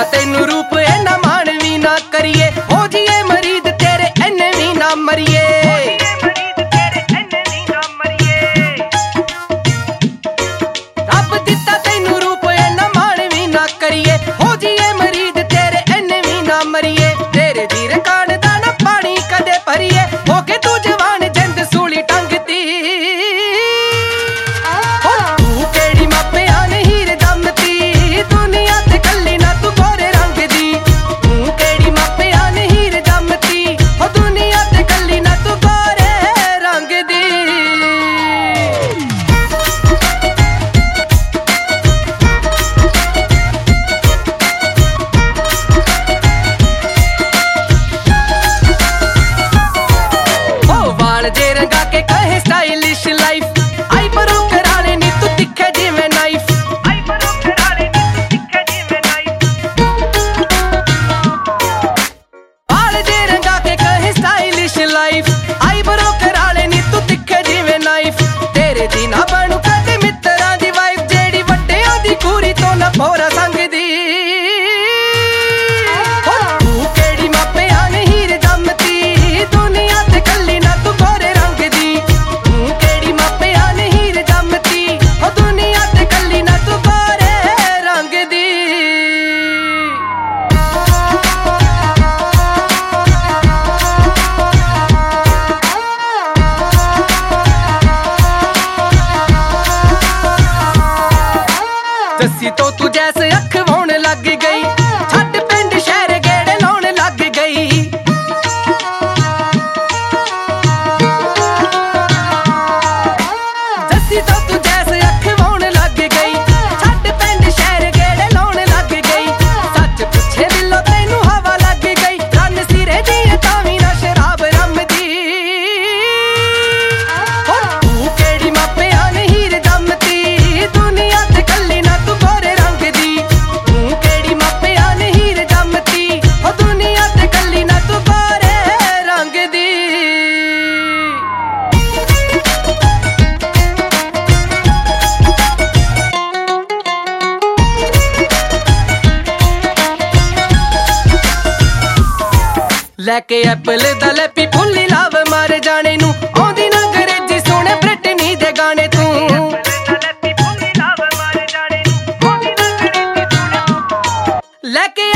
ਦਿੱਤਾ ਤੈਨੂੰ ਰੂਪ ਇੰਨਾ ਮਾਣ ਵੀ ਨਾ ਕਰੀਏ, ਹੋ ਜੀਏ ਮਰੀਦ ਤੇਰੇ ਇੰਨੇ ਵੀ ਨਾ ਮਰੀਏ। ਰੱਬ ਦਿੱਤਾ ਤੈਨੂੰ ਰੂਪ ਇੰਨਾ ਮਾਣ ਵੀ ਨਾ ਕਰੀਏ, ਹੋ ਜੀਏ ਮਰੀਦ ਤੇਰੇ ਇੰਨੇ ਵੀ ਨਾ ਮਰੀਏ। ਤੇਰੇ ਦੀ ਰਕਾਨ ਦਾ ਨਾ ਪਾਣੀ ਕਦੇ ਭਰੀਏ, ਹੋ ਕੇ ਤੂੰ ਜਵਾਨ ਜਿੰਦ ਸੂਲੀ ਟੰਗਦੀ। ਤੂੰ ਕਿਹੜੀ ਮਾਪਿਆਂ ਨੇ ਹੀਰ ਜੰਮਤੀ, ਦੁਨੀਆ ਤੇ ਕੱਲੀ ਨਾ ਤੂੰ ਗੋਰੇ ਰੰਗ ਦੀ। ਤੂੰ ਕਿਹੜੀ ਮਾਪਿਆਂ ਨੇ ਹੀਰ ਜੰਮਤੀ, ਹੋ ਦੁਨੀਆ ਤੇ ਕੱਲੀ ਨਾ ਤੂੰ ਗੋਰੇ ਰੰਗ ਦੀ। ਜੇ ਰੰਗਾ ਕੇ ਕਹੇ ਸਟਾਈਲਿਸ਼ ਲਾਈਫ, ਆਈ ਬਰੋ ਕਰਾਲੇ ਨੀ ਤੂੰ ਤਿੱਖੇ ਜਿਵੇਂ ਨਾਈਫ। ਆਈ ਬਰੋ ਕਰਾਲੇ ਨੀ ਤੂੰ ਤਿੱਖੇ ਜਿਵੇਂ ਨਾਈਫ। ਵਾਲ ਜੇ ਰੰਗਾ ਕੇ ਕਹੇ ਸਟਾਈਲਿਸ਼ ਲਾਈਫ, ਆਈ ਬਰੋ ਕਰਾਲੇ ਨੀ ਤੂੰ ਤਿੱਖੇ ਜਿਵੇਂ ਨਾਈਫ। ਤੇਰੇ ਦੀ ਨਾ ਬਣੂ ਕਦੇ ਮਿੱਤਰਾਂ ਦੀ ਵਾਈਫ, ਜਿਹੜੀ ਵੱਡਿਆਂ ਦੀ ਕੂਰੀ ਤੋਂ ਨਾ ਭੋਰਾ ਸੰਗਦੀ। ਤੂੰ ਕਿਹੜੀ ਮਾਪਿਆਂ ਨੇ ਹੀਰ ਜੰਮਤੀ, ਦੁਨੀਆ ਤੇ ਕੱਲੀ ਨਾ ਤੂੰ ਗੋਰੇ ਰੰਗ ਦੀ। ਤੂੰ ਕਿਹੜੀ ਮਾਪਿਆਂ ਨੇ ਹੀਰ ਜੰਮਤੀ, ਹੋ ਦੁਨੀਆ ਤੇ ਕੱਲੀ ਨਾ ਤੂੰ ਗੋਰੇ ਰੰਗ ਦੀ। ਜੱਸੀ ਤੋਂ ਤੂੰ ਜੈਸੇ ਅੱਖ ਵਾਉਣ ਲੱਗ ਗਈ, ਛੱਡ ਪਿੰਡ ਸ਼ਹਿਰ ਗੇੜੇ ਲਾਉਣ ਲੱਗ ਗਈ। ਜੱਸੀ ਤੋਂ ਤੂੰ ਜੈਸੇ ਅੱਖ ਵਾਉਣ ਲੱਗ ਗਈ, ਛੱਡ ਪਿੰਡ ਸ਼ਹਿਰ ਗੇੜੇ ਲਾਉਣ ਲੱਗ ਗਈ। ਸੱਚ ਪੁੱਛੇ ਦਿਲੋਂ ਤੈਨੂੰ ਹਵਾ ਲੱਗ ਗਈ, ਰੰਨ ਸਿਰੇ ਦੀ ਤਾਂ ਵੀ ਨਾ ਸ਼ਰਾਬ ਰਮਦੀ। ਤੂੰ ਕਿਹੜੀ ਮਾਪਿਆਂ ਨੇ ਹੀਰ ਜੰਮਤੀ, ਦੁਨੀਆ ਤੇ ਕੱਲੀ ਨਾ ਤੂੰ ਗੋਰੇ ਰੰਗ ਦੀ। ਤੂੰ ਕਿਹੜੀ ਮਾਪਿਆਂ ਨੇ ਹੀਰ ਜੰਮਤੀ, ਹੋ ਦੁਨੀਆ ਤੇ ਕੱਲੀ ਨਾ ਤੂੰ ਗੋਰੇ ਰੰਗ ਦੀ। ਲੈ ਕੇ ਐਪਲ ਦਾ ਲੈਪੀ ਫੁੱਲੀ ਲਾਵ ਮਾਰ ਜਾਣੇ ਨੂੰ, ਆਉਂਦੀ ਨਾ ਅੰਗਰੇਜ਼ੀ ਸੋਹਣੇ ਬ੍ਰਿਟਨੀ ਦੇ ਗਾਣੇ ਤੂੰ। ਲੈ ਕੇ